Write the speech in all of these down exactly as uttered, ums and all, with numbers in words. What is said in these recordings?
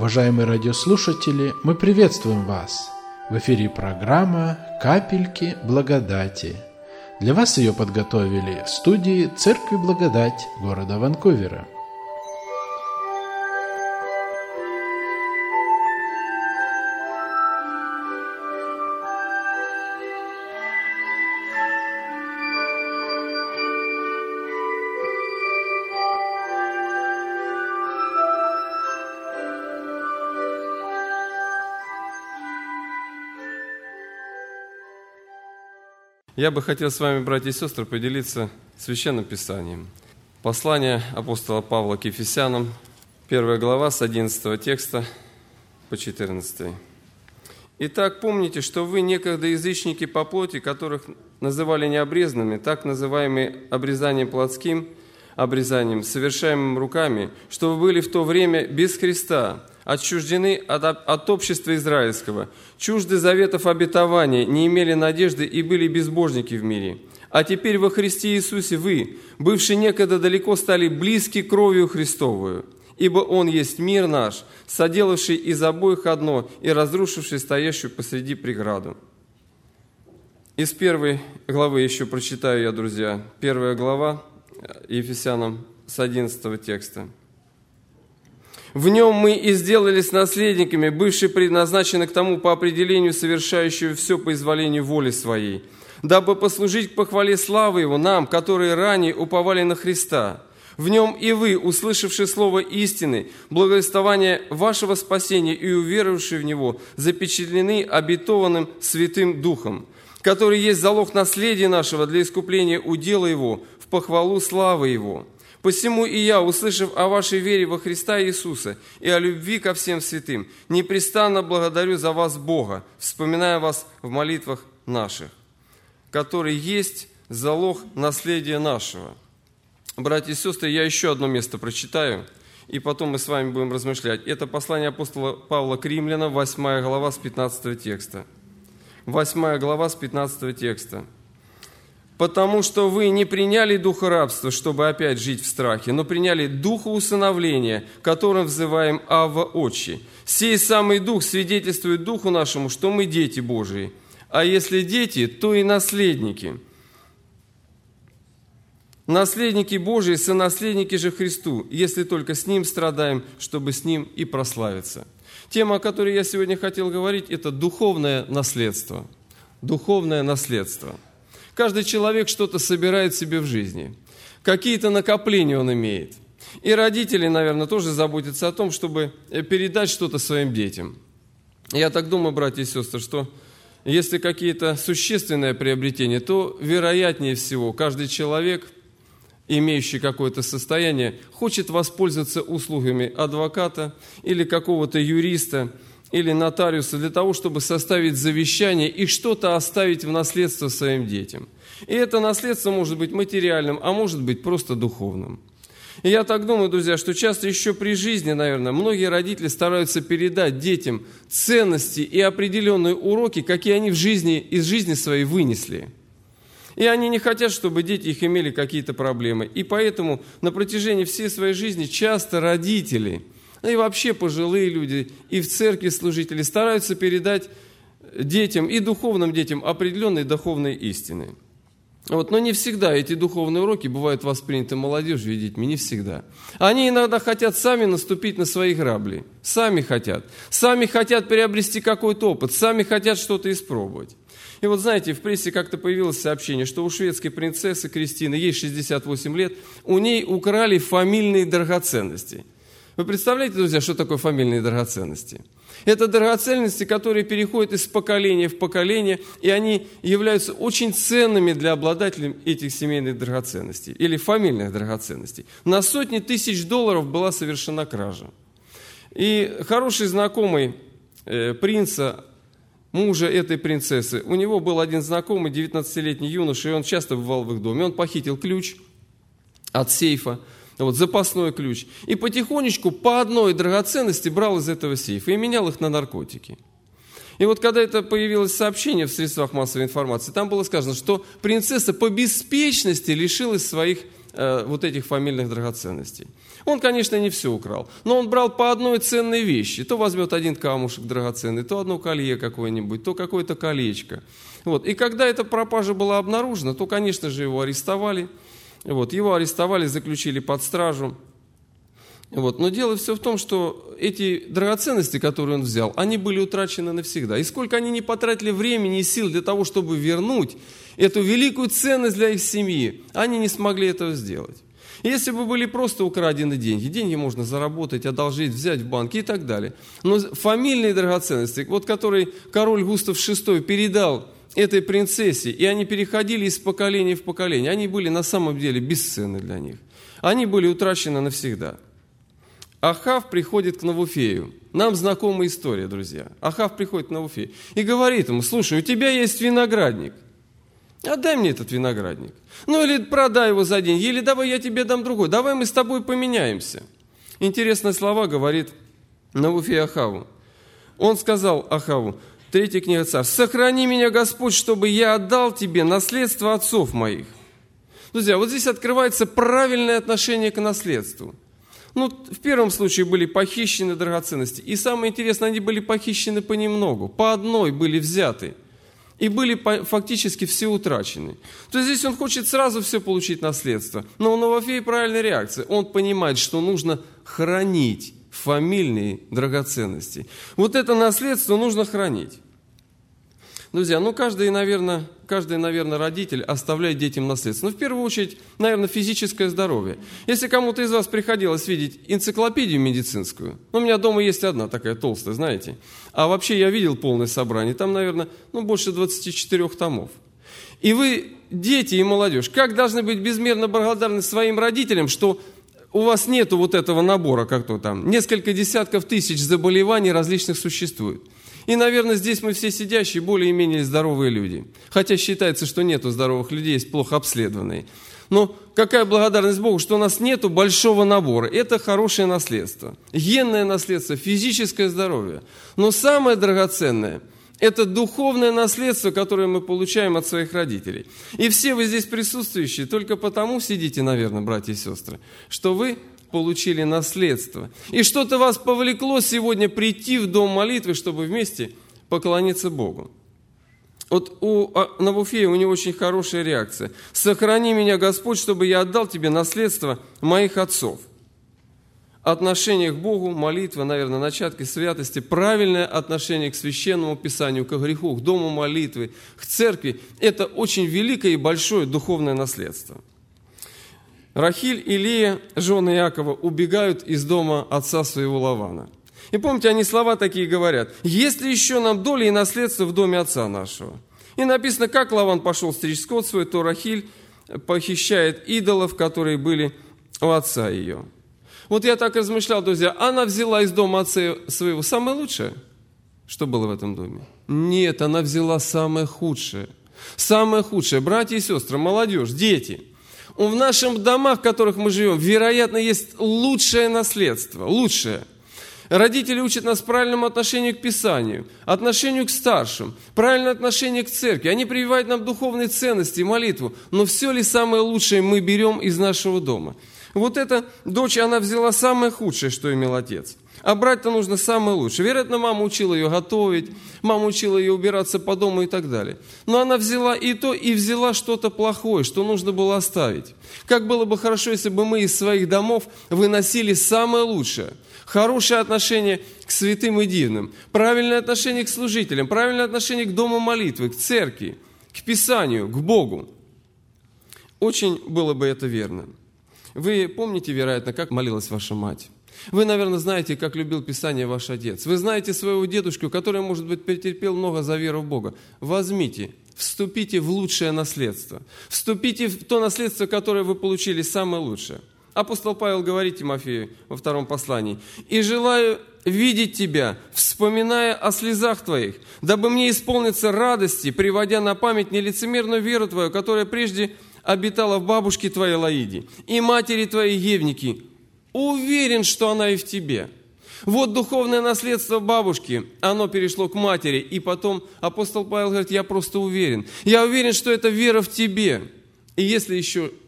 Уважаемые радиослушатели, мы приветствуем вас! В эфире программа «Капельки благодати». Для вас ее подготовили в студии Церкви Благодать города Ванкувера. Я бы хотел с вами, братья и сестры, поделиться Священным Писанием. Послание апостола Павла к Ефесянам, первая глава, с одиннадцатого текста по четырнадцатый. «Итак, помните, что вы некогда язычники по плоти, которых называли необрезанными, так называемые обрезанием плотским, обрезанием, совершаемым руками, что вы были в то время без Христа, отчуждены от, от общества израильского, чужды заветов обетования, не имели надежды и были безбожники в мире. А теперь во Христе Иисусе вы, бывшие некогда далеко, стали близки кровью Христовую, ибо Он есть мир наш, соделавший из обоих одно и разрушивший стоящую посреди преграду». Из первой главы еще прочитаю я, друзья. Первая глава Ефесянам с одиннадцатого текста. «В нем мы и сделались наследниками, бывшие предназначены к тому по определению, совершающего все по изволению воли своей, дабы послужить к похвале славы Его нам, которые ранее уповали на Христа. В нем и вы, услышавши слово истины, благовествование вашего спасения и уверовавшие в Него, запечатлены обетованным Святым Духом, который есть залог наследия нашего для искупления удела Его, в похвалу славы Его. Посему и я, услышав о вашей вере во Христа Иисуса и о любви ко всем святым, непрестанно благодарю за вас Бога, вспоминая вас в молитвах наших, который есть залог наследия нашего». Братья и сестры, я еще одно место прочитаю, и потом мы с вами будем размышлять. Это послание апостола Павла к римлянам, восьмая глава с пятнадцатого текста. восьмая глава с пятнадцатого текста. «Потому что вы не приняли духа рабства, чтобы опять жить в страхе, но приняли духа усыновления, которым взываем Авва Отче. Сей самый дух свидетельствует духу нашему, что мы дети Божии. А если дети, то и наследники. Наследники Божии, сонаследники же Христу, если только с Ним страдаем, чтобы с Ним и прославиться». Тема, о которой я сегодня хотел говорить, это духовное наследство. Духовное наследство. Каждый человек что-то собирает себе в жизни. Какие-то накопления он имеет. И родители, наверное, тоже заботятся о том, чтобы передать что-то своим детям. Я так думаю, братья и сестры, что если какие-то существенные приобретения, то, вероятнее всего, каждый человек, имеющий какое-то состояние, хочет воспользоваться услугами адвоката или какого-то юриста, или нотариуса для того, чтобы составить завещание и что-то оставить в наследство своим детям. И это наследство может быть материальным, а может быть просто духовным. И я так думаю, друзья, что часто еще при жизни, наверное, многие родители стараются передать детям ценности и определенные уроки, какие они в жизни, из жизни своей вынесли. И они не хотят, чтобы дети их имели какие-то проблемы. И поэтому на протяжении всей своей жизни часто родители, и вообще пожилые люди, и в церкви служители стараются передать детям и духовным детям определенные духовные истины. Вот, но не всегда эти духовные уроки бывают восприняты молодежью и детьми, не всегда. Они иногда хотят сами наступить на свои грабли, сами хотят, сами хотят приобрести какой-то опыт, сами хотят что-то испробовать. И вот знаете, в прессе как-то появилось сообщение, что у шведской принцессы Кристины, ей шестьдесят восемь лет, у ней украли фамильные драгоценности. Вы представляете, друзья, что такое фамильные драгоценности? Это драгоценности, которые переходят из поколения в поколение, и они являются очень ценными для обладателей этих семейных драгоценностей или фамильных драгоценностей. На сотни тысяч долларов была совершена кража. И хороший знакомый э, принца, мужа этой принцессы, у него был один знакомый, девятнадцатилетний юноша, и он часто бывал в их доме. Он похитил ключ от сейфа, вот, запасной ключ, и потихонечку по одной драгоценности брал из этого сейфа и менял их на наркотики. И вот когда это появилось сообщение в средствах массовой информации, там было сказано, что принцесса по беспечности лишилась своих э, вот этих фамильных драгоценностей. Он, конечно, не все украл, но он брал по одной ценной вещи. То возьмет один камушек драгоценный, то одно колье какое-нибудь, то какое-то колечко. Вот. И когда эта пропажа была обнаружена, то, конечно же, его арестовали. Вот. Его арестовали, заключили под стражу. Вот. Но дело все в том, что эти драгоценности, которые он взял, они были утрачены навсегда. И сколько они не потратили времени и сил для того, чтобы вернуть эту великую ценность для их семьи, они не смогли этого сделать. Если бы были просто украдены деньги, деньги можно заработать, одолжить, взять в банке и так далее. Но фамильные драгоценности, вот которые король Густав шестой передал этой принцессе, и они переходили из поколения в поколение, они были на самом деле бесценны для них. Они были утрачены навсегда. Ахав приходит к Навуфею. Нам знакомая история, друзья. Ахав приходит к Навуфею и говорит ему: слушай, у тебя есть виноградник. Отдай мне этот виноградник. Ну или продай его за деньги, или давай я тебе дам другой. Давай мы с тобой поменяемся. Интересные слова говорит Навуфей Ахаву. Он сказал Ахаву, третья книга Царств: сохрани меня, Господь, чтобы я отдал тебе наследство отцов моих. Друзья, вот здесь открывается правильное отношение к наследству. Ну, в первом случае были похищены драгоценности. И самое интересное, они были похищены понемногу. По одной были взяты. И были фактически все утрачены. То есть здесь он хочет сразу все получить наследство. Но у Навуфея правильная реакция. Он понимает, что нужно хранить фамильные драгоценности. Вот это наследство нужно хранить. Друзья, ну каждый, наверное, каждый, наверное, родитель оставляет детям наследство. Но в первую очередь, наверное, физическое здоровье. Если кому-то из вас приходилось видеть энциклопедию медицинскую, ну, у меня дома есть одна такая толстая, знаете, а вообще я видел полное собрание, там, наверное, ну, больше двадцати четырёх томов. И вы, дети и молодежь, как должны быть безмерно благодарны своим родителям, что у вас нету вот этого набора, как то там, несколько десятков тысяч заболеваний различных существует. И, наверное, здесь мы все сидящие более-менее здоровые люди. Хотя считается, что нету здоровых людей, есть плохо обследованные. Но какая благодарность Богу, что у нас нету большого набора. Это хорошее наследство. Генное наследство, физическое здоровье. Но самое драгоценное – это духовное наследство, которое мы получаем от своих родителей. И все вы здесь присутствующие только потому сидите, наверное, братья и сестры, что вы получили наследство. И что-то вас повлекло сегодня прийти в дом молитвы, чтобы вместе поклониться Богу. Вот у Навуфея у него очень хорошая реакция. «Сохрани меня, Господь, чтобы я отдал тебе наследство моих отцов». Отношение к Богу, молитва, наверное, начатки святости, правильное отношение к Священному Писанию, к греху, к дому молитвы, к церкви – это очень великое и большое духовное наследство. Рахиль и Лея, жены Иакова, убегают из дома отца своего Лавана. И помните, они слова такие говорят: «Есть ли еще нам доля и наследство в доме отца нашего?» И написано, как Лаван пошел стричь скот свой, то Рахиль похищает идолов, которые были у отца ее. Вот я так размышлял, друзья, она взяла из дома отца своего самое лучшее, что было в этом доме? Нет, она взяла самое худшее. Самое худшее. Братья и сестры, молодежь, дети – в наших домах, в которых мы живем, вероятно, есть лучшее наследство, лучшее. Родители учат нас правильному отношению к Писанию, отношению к старшим, правильное отношение к церкви. Они прививают нам духовные ценности и молитву. Но все ли самое лучшее мы берем из нашего дома? Вот эта дочь, она взяла самое худшее, что имел отец. А брать-то нужно самое лучшее. Вероятно, мама учила ее готовить, мама учила ее убираться по дому и так далее. Но она взяла и то, и взяла что-то плохое, что нужно было оставить. Как было бы хорошо, если бы мы из своих домов выносили самое лучшее. Хорошее отношение к святым и дивным, правильное отношение к служителям, правильное отношение к дому молитвы, к церкви, к Писанию, к Богу. Очень было бы это верно. Вы помните, вероятно, как молилась ваша мать? Вы, наверное, знаете, как любил Писание ваш отец. Вы знаете своего дедушку, который, может быть, претерпел много за веру в Бога. Возьмите, вступите в лучшее наследство. Вступите в то наследство, которое вы получили, самое лучшее. Апостол Павел говорит Тимофею во втором послании: «И желаю видеть тебя, вспоминая о слезах твоих, дабы мне исполниться радости, приводя на память нелицемерную веру твою, которая прежде обитала в бабушке твоей Лаиде и матери твоей Евнике. Уверен, что она и в тебе». Вот духовное наследство бабушки, оно перешло к матери, и потом апостол Павел говорит: я просто уверен. Я уверен, что это вера в тебе. И если еще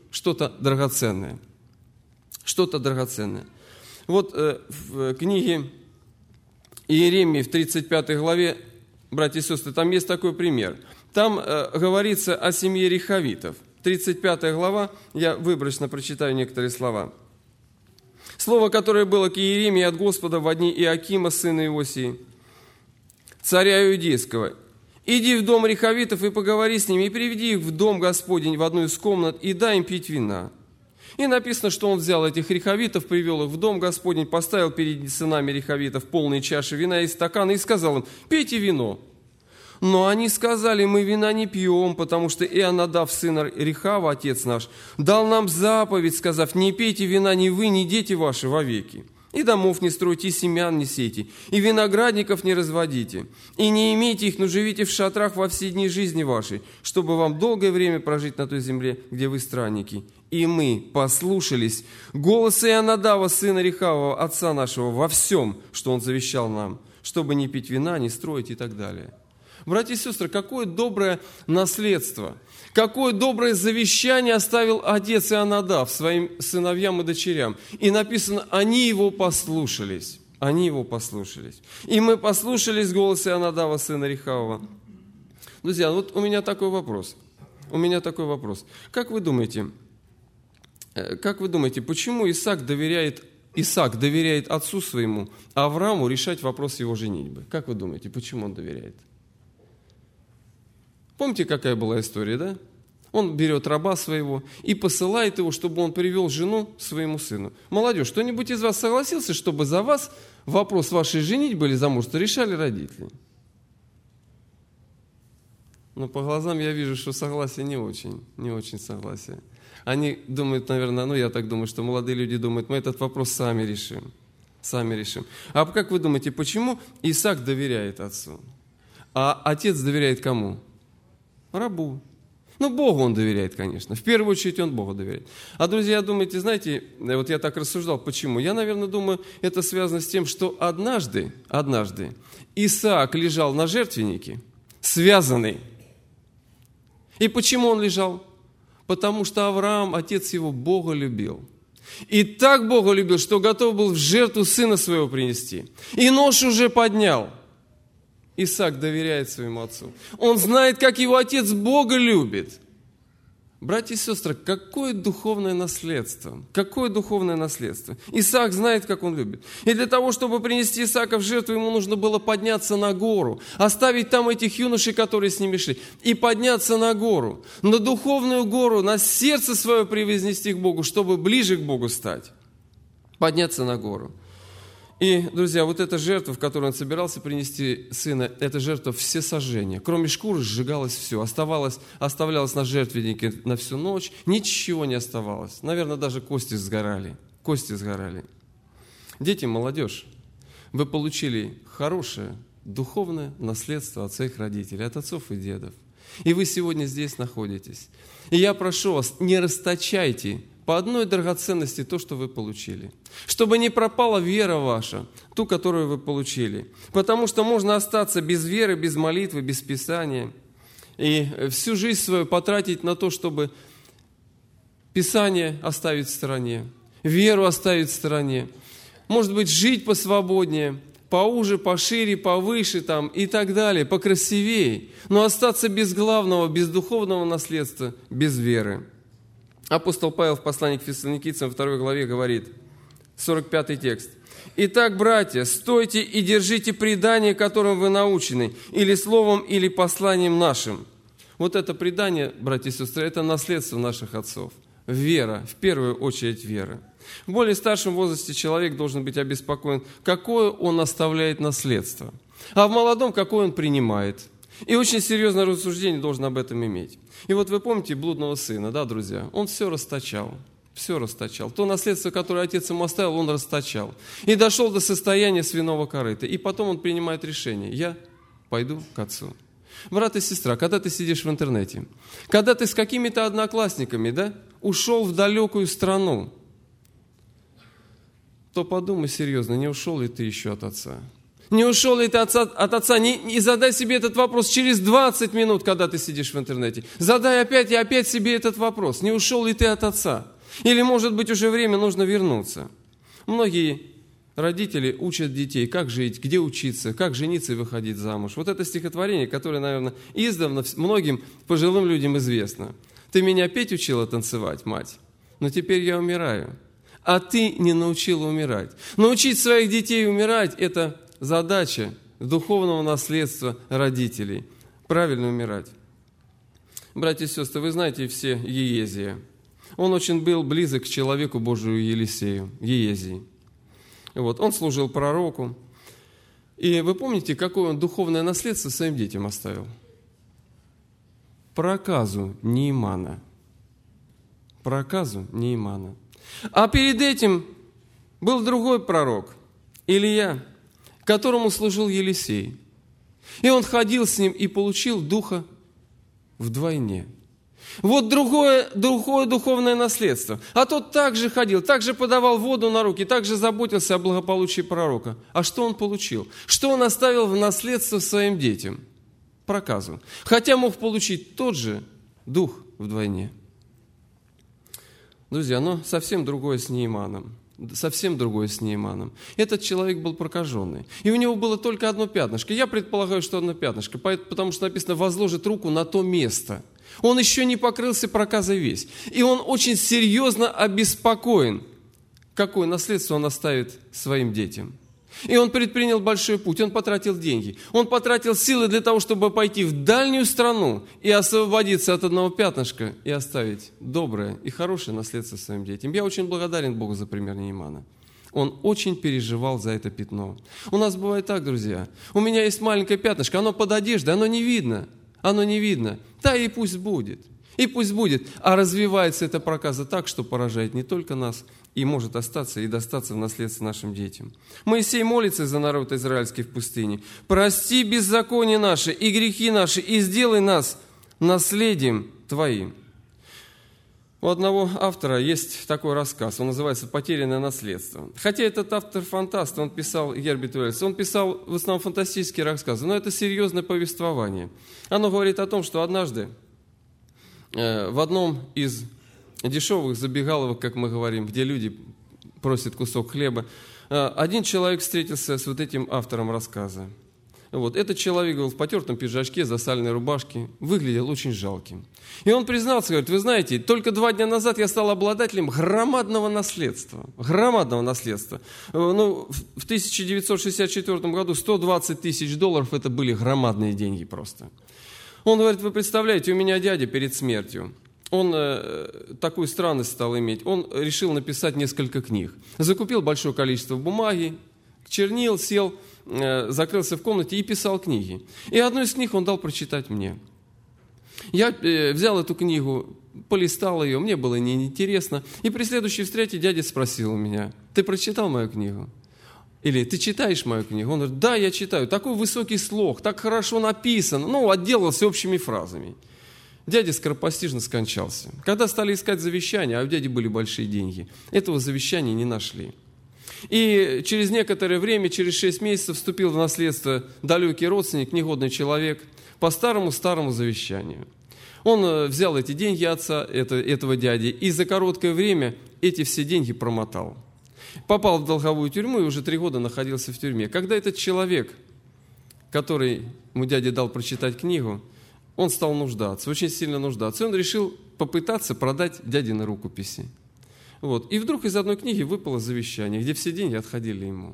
что-то драгоценное. Что-то драгоценное. Вот э, в книге Иеремии в тридцать пятой главе, братья и сестры, там есть такой пример. Там э, говорится о семье рехавитов. тридцать пятая глава, я выборочно прочитаю некоторые слова. Слово, которое было к Иеремии от Господа во дни Иоакима, сына Иосии, царя Иудейского. «Иди в дом рехавитов и поговори с ними, и приведи их в дом Господень в одну из комнат, и дай им пить вина». И написано, что он взял этих рехавитов, привел их в дом Господень, поставил перед сынами рехавитов полные чаши вина и стаканы, и сказал им: «Пейте вино». Но они сказали: «Мы вина не пьем, потому что Ионадав, сын Рехава, отец наш, дал нам заповедь, сказав: не пейте вина ни вы, ни дети ваши вовеки. И домов не стройте, и семян не сейте, и виноградников не разводите, и не имейте их, но живите в шатрах во все дни жизни вашей, чтобы вам долгое время прожить на той земле, где вы странники. И мы послушались голоса Ионадава, сына Рехава, отца нашего, во всем, что он завещал нам, чтобы не пить вина, не строить» и так далее. Братья и сестры, какое доброе наследство, какое доброе завещание оставил отец Ионадав своим сыновьям и дочерям. И написано: они его послушались. Они его послушались. И мы послушались голоса Ионадава, сына Рехава. Друзья, вот у меня такой вопрос. У меня такой вопрос. Как вы думаете, как вы думаете, почему Исаак доверяет, Исаак доверяет отцу своему, Аврааму, решать вопрос его женитьбы? Как вы думаете, почему он доверяет? Помните, какая была история, да? Он берет раба своего и посылает его, чтобы он привел жену своему сыну. Молодежь, кто-нибудь из вас согласился, чтобы за вас вопрос вашей женитьбы или замужества решали родители? Но по глазам я вижу, что согласие не очень, не очень согласие. Они думают, наверное, ну я так думаю, что молодые люди думают: мы этот вопрос сами решим, сами решим. А как вы думаете, почему Исаак доверяет отцу, а отец доверяет кому? Рабу. Ну, Богу он доверяет, конечно. В первую очередь он Богу доверяет. А, друзья, думаете, знаете, вот я так рассуждал, почему? Я, наверное, думаю, это связано с тем, что однажды, однажды Исаак лежал на жертвеннике, связанный. И почему он лежал? Потому что Авраам, отец его, Бога любил. И так Бога любил, что готов был в жертву сына своего принести. И нож уже поднял. Исаак доверяет своему отцу. Он знает, как его отец Бога любит. Братья и сестры, какое духовное наследство? Какое духовное наследство? Исаак знает, как он любит. И для того, чтобы принести Исаака в жертву, ему нужно было подняться на гору, оставить там этих юношей, которые с ними шли, и подняться на гору, на духовную гору, на сердце свое превознести к Богу, чтобы ближе к Богу стать. Подняться на гору. И, друзья, вот эта жертва, в которую он собирался принести сына, это жертва всесожжения. Кроме шкуры сжигалось все, оставалось, оставлялось на жертвеннике на всю ночь, ничего не оставалось. Наверное, даже кости сгорали, кости сгорали. Дети, молодежь, вы получили хорошее духовное наследство от своих родителей, от отцов и дедов. И вы сегодня здесь находитесь. И я прошу вас, не расточайте по одной драгоценности то, что вы получили. Чтобы не пропала вера ваша, ту, которую вы получили. Потому что можно остаться без веры, без молитвы, без Писания. И всю жизнь свою потратить на то, чтобы Писание оставить в стороне, веру оставить в стороне. Может быть, жить посвободнее, поуже, пошире, повыше там, и так далее, покрасивее. Но остаться без главного, без духовного наследства, без веры. Апостол Павел в послании к Фессалоникийцам во второй главе говорит, сорок пятый текст. «Итак, братья, стойте и держите предание, которым вы научены, или словом, или посланием нашим». Вот это предание, братья и сестры, это наследство наших отцов. Вера, в первую очередь вера. В более старшем возрасте человек должен быть обеспокоен, какое он оставляет наследство, а в молодом, какое он принимает. И очень серьезное рассуждение должен об этом иметь. И вот вы помните блудного сына, да, друзья? Он все расточал, все расточал. То наследство, которое отец ему оставил, он расточал. И дошел до состояния свиного корыта. И потом он принимает решение: я пойду к отцу. Брат и сестра, когда ты сидишь в интернете, когда ты с какими-то одноклассниками, да, ушел в далекую страну, то подумай серьезно, не ушел ли ты еще от отца? Не ушел ли ты от отца? От отца? Не, не задай себе этот вопрос через двадцать минут, когда ты сидишь в интернете. Задай опять и опять себе этот вопрос. Не ушел ли ты от отца? Или, может быть, уже время нужно вернуться? Многие родители учат детей, как жить, где учиться, как жениться и выходить замуж. Вот это стихотворение, которое, наверное, издавна многим пожилым людям известно. «Ты меня петь учила танцевать, мать, но теперь я умираю, а ты не научила умирать». Научить своих детей умирать – это задача духовного наследства родителей. Правильно умирать. Братья и сестры, вы знаете все Иезия. Он очень был близок к человеку Божию Елисею, Иезии. Вот, он служил пророку. И вы помните, какое он духовное наследство своим детям оставил? Проказу Неймана. Проказу Неймана. А перед этим был другой пророк, Илия, которому служил Елисей. И он ходил с ним и получил духа вдвойне. Вот другое, другое духовное наследство. А тот также ходил, также подавал воду на руки, также заботился о благополучии пророка. А что он получил? Что он оставил в наследство своим детям? Проказу. Хотя мог получить тот же дух вдвойне. Друзья, но совсем другое с Нейманом. Совсем другое с Нейманом. Этот человек был прокаженный. И у него было только одно пятнышко. Я предполагаю, что одно пятнышко, потому что написано «возложит руку на то место». Он еще не покрылся проказой весь. И он очень серьезно обеспокоен, какое наследство он оставит своим детям. И он предпринял большой путь, он потратил деньги. Он потратил силы для того, чтобы пойти в дальнюю страну и освободиться от одного пятнышка и оставить доброе и хорошее наследство своим детям. Я очень благодарен Богу за пример Неймана. Он очень переживал за это пятно. У нас бывает так, друзья. У меня есть маленькое пятнышко, оно под одеждой, оно не видно. Оно не видно. Да и пусть будет. И пусть будет. А развивается эта проказа так, что поражает не только нас, и может остаться и достаться в наследство нашим детям. Моисей молится за народ израильский в пустыне. «Прости беззаконие наше и грехи наши, и сделай нас наследием Твоим». У одного автора есть такой рассказ, он называется «Потерянное наследство». Хотя этот автор фантаст, он писал, Герберт Уэллс, он писал в основном фантастические рассказы, но это серьезное повествование. Оно говорит о том, что однажды э, в одном из дешевых забегаловок, как мы говорим, где люди просят кусок хлеба, э, один человек встретился с вот этим автором рассказа. Вот. Этот человек был в потертом пиджачке, засаленной рубашке, выглядел очень жалким. И он признался, говорит, вы знаете, только два дня назад я стал обладателем громадного наследства. Громадного наследства. Ну, в тысяча девятьсот шестьдесят четвёртом году сто двадцать тысяч долларов это были громадные деньги просто. Он говорит, вы представляете, у меня дядя перед смертью, он э, такую странность стал иметь, он решил написать несколько книг. Закупил большое количество бумаги, чернил, сел, закрылся в комнате и писал книги. И одну из книг он дал прочитать мне. Я э, взял эту книгу, полистал ее, мне было неинтересно. И при следующей встрече дядя спросил у меня, ты прочитал мою книгу? Или ты читаешь мою книгу? Он говорит, да, я читаю. Такой высокий слог, так хорошо написано. Ну, отделался общими фразами. Дядя скоропостижно скончался. Когда стали искать завещание, а у дяди были большие деньги, этого завещания не нашли. И через некоторое время, через шесть месяцев, вступил в наследство далекий родственник, негодный человек, по старому-старому завещанию. Он взял эти деньги отца, это, этого дяди, и за короткое время эти все деньги промотал. Попал в долговую тюрьму и уже три года находился в тюрьме. Когда этот человек, который ему дядя дал прочитать книгу, он стал нуждаться, очень сильно нуждаться. И он решил попытаться продать дядины рукописи. Вот. И вдруг из одной книги выпало завещание, где все деньги отходили ему.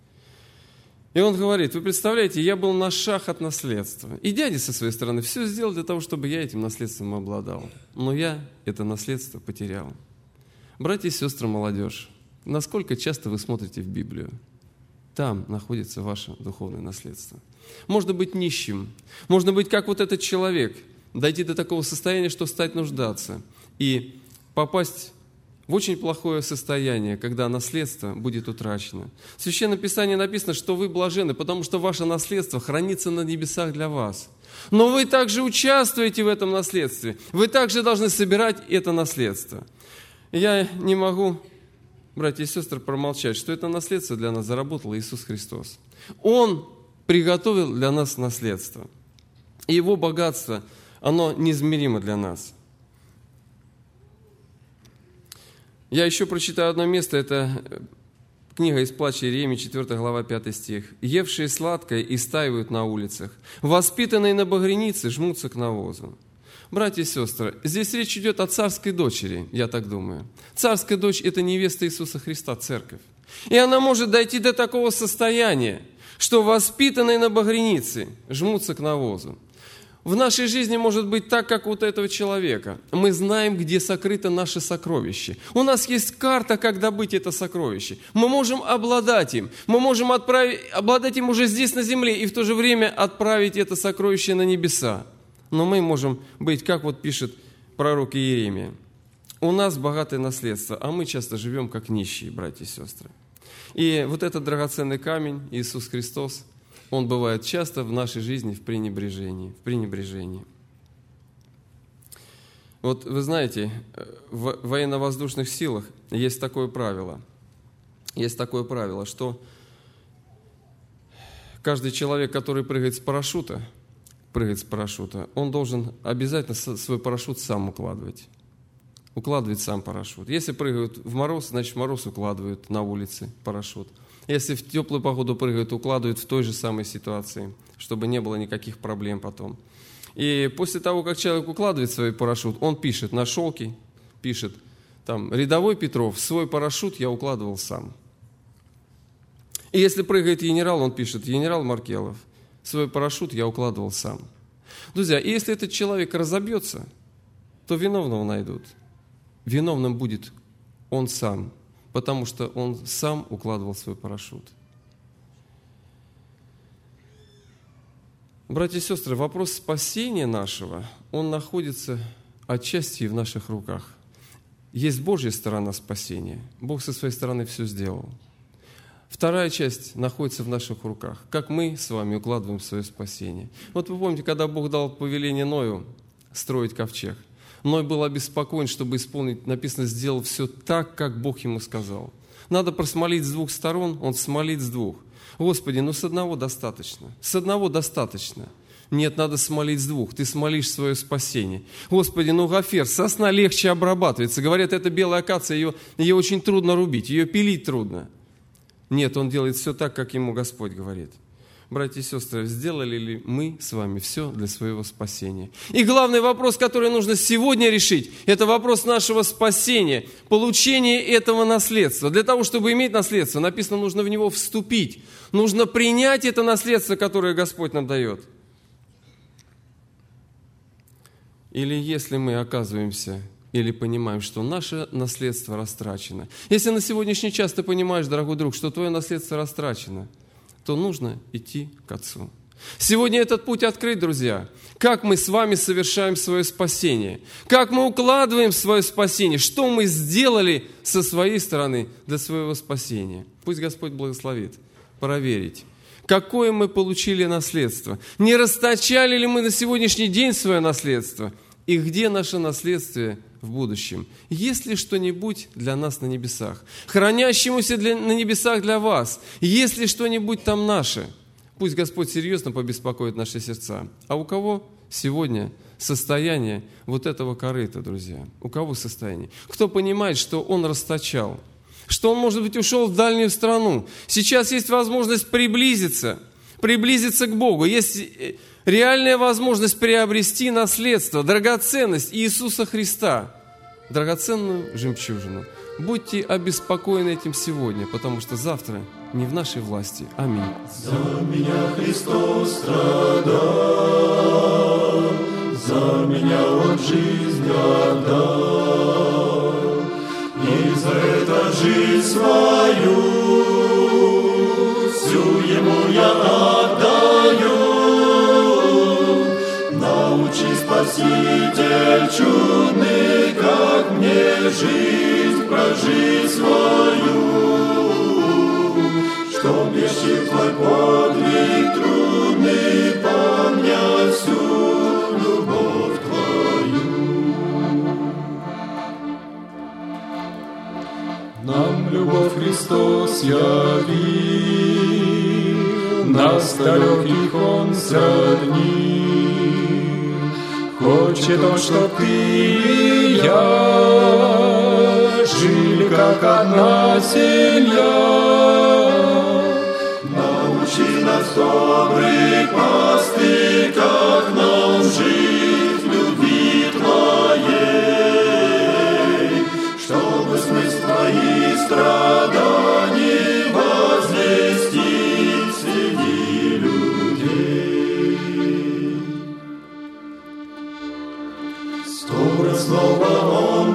И он говорит, вы представляете, я был на шаг от наследства. И дядя со своей стороны все сделал для того, чтобы я этим наследством обладал. Но я это наследство потерял. Братья и сестры, молодежь, насколько часто вы смотрите в Библию? Там находится ваше духовное наследство. Можно быть нищим, можно быть как вот этот человек, дойти до такого состояния, что стать нуждаться и попасть в очень плохое состояние, когда наследство будет утрачено. В Священном Писании написано, что вы блаженны, потому что ваше наследство хранится на небесах для вас. Но вы также участвуете в этом наследстве. Вы также должны собирать это наследство. Я не могу братья и сестры, промолчать, что это наследство для нас заработал Иисус Христос. Он приготовил для нас наследство. И Его богатство, оно неизмеримо для нас. Я еще прочитаю одно место, это книга из плача Иеремии, четвёртая глава, пятый стих. «Евшие сладкое истаивают на улицах, воспитанные на багрянице жмутся к навозу». Братья и сестры, здесь речь идет о царской дочери, я так думаю. Царская дочь – это невеста Иисуса Христа, церковь. И она может дойти до такого состояния, что воспитанные на багрянице жмутся к навозу. В нашей жизни может быть так, как у вот этого человека. Мы знаем, где сокрыто наше сокровище. У нас есть карта, как добыть это сокровище. Мы можем обладать им. Мы можем отправить, обладать им уже здесь на земле и в то же время отправить это сокровище на небеса. Но мы можем быть, как вот пишет пророк Иеремия. У нас богатое наследство, а мы часто живем как нищие, братья и сестры. И вот этот драгоценный камень, Иисус Христос, Он бывает часто в нашей жизни в пренебрежении. В пренебрежении. Вот вы знаете, в военно-воздушных силах есть такое правило. Есть такое правило, что каждый человек, который прыгает с парашюта, прыгает с парашюта, он должен обязательно свой парашют сам укладывать. Укладывать сам парашют. Если прыгают в мороз, значит в мороз укладывают на улице парашют. Если в теплую погоду прыгают, укладывают в той же самой ситуации, чтобы не было никаких проблем потом. И после того, как человек укладывает свой парашют, он пишет на шелке, пишет, там, рядовой Петров, свой парашют я укладывал сам. И если прыгает генерал, он пишет, генерал Маркелов, свой парашют я укладывал сам. Друзья, и если этот человек разобьется, то виновного найдут. Виновным будет он сам, потому что он сам укладывал свой парашют. Братья и сестры, вопрос спасения нашего, он находится отчасти в наших руках. Есть Божья сторона спасения. Бог со своей стороны все сделал. Вторая часть находится в наших руках. Как мы с вами укладываем свое спасение. Вот вы помните, когда Бог дал повеление Ною строить ковчег. Ной был обеспокоен, чтобы исполнить, написано, сделал все так, как Бог ему сказал. Надо просмолить с двух сторон, он смолит с двух. Господи, ну с одного достаточно. С одного достаточно. Нет, надо смолить с двух. Ты смолишь свое спасение. Господи, ну гофер, сосна легче обрабатывается. Говорят, это белая акация, ее, ее очень трудно рубить, ее пилить трудно. Нет, он делает все так, как ему Господь говорит. Братья и сестры, сделали ли мы с вами все для своего спасения? И главный вопрос, который нужно сегодня решить, это вопрос нашего спасения, получения этого наследства. Для того, чтобы иметь наследство, написано, нужно в него вступить. Нужно принять это наследство, которое Господь нам дает. Или если мы оказываемся, или понимаем, что наше наследство растрачено. Если на сегодняшний час ты понимаешь, дорогой друг, что твое наследство растрачено, то нужно идти к Отцу. Сегодня этот путь открыт, друзья. Как мы с вами совершаем свое спасение? Как мы укладываем свое спасение? Что мы сделали со своей стороны для своего спасения? Пусть Господь благословит проверить, какое мы получили наследство. Не расточали ли мы на сегодняшний день свое наследство? И где наше наследство в будущем? Есть ли что-нибудь для нас на небесах? Хранящемуся для, на небесах для вас? Есть ли что-нибудь там наше? Пусть Господь серьезно побеспокоит наши сердца. А у кого сегодня состояние вот этого корыта, друзья? У кого состояние? Кто понимает, что он расточал? Что он, может быть, ушел в дальнюю страну? Сейчас есть возможность приблизиться, приблизиться к Богу. Есть реальная возможность приобрести наследство, драгоценность Иисуса Христа, драгоценную жемчужину. Будьте обеспокоены этим сегодня, потому что завтра не в нашей власти. Аминь. За меня Христос страдал, за меня Он жизнь отдал, и за это жизнь свою всю Ему я отдаю. Научи, Спаситель чудный, как мне жизнь прожить свою, чтоб еще Твой подвиг трудный помня всю любовь Твою. Нам любовь Христос явил, нас далеких Он сроднил. Хочет Он, чтоб ты и я жили, как одна семья. Научи нас добрых поступках, нам жить в любви Твоей, чтобы смысл Твоих страданий возвестить среди людей. Скоро снова Он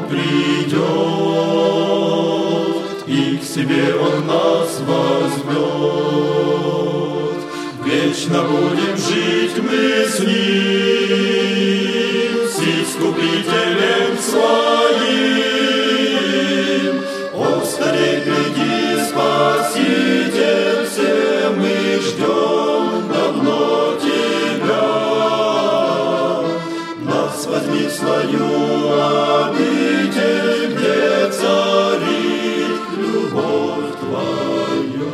придет, и к себе Он нас возьмет. Вечно будем жить мы с Ним, с Искупителем Своим. О, скорей приди, Спаситель, все мы ждем давно Тебя. Нас возьми в свою обитель, где царит любовь Твоя.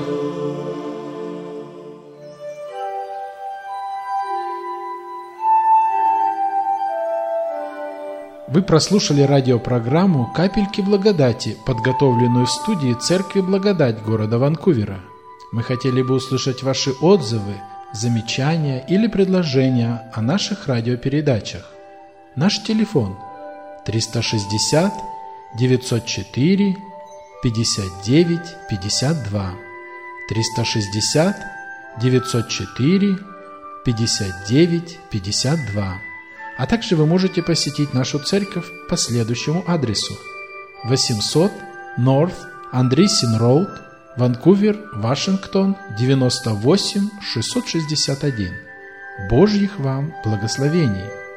Вы прослушали радиопрограмму «Капельки благодати», подготовленную в студии Церкви Благодать города Ванкувера. Мы хотели бы услышать ваши отзывы, замечания или предложения о наших радиопередачах. Наш телефон триста шестьдесят девятьсот четыре пятьдесят девять пятьдесят два, триста шестьдесят девятьсот четыре пятьдесят девять пятьдесят два. А также вы можете посетить нашу церковь по следующему адресу: восемьсот North Andreessen Road, Ванкувер, Вашингтон, девяносто восемь шестьсот шестьдесят один. Божьих вам благословений!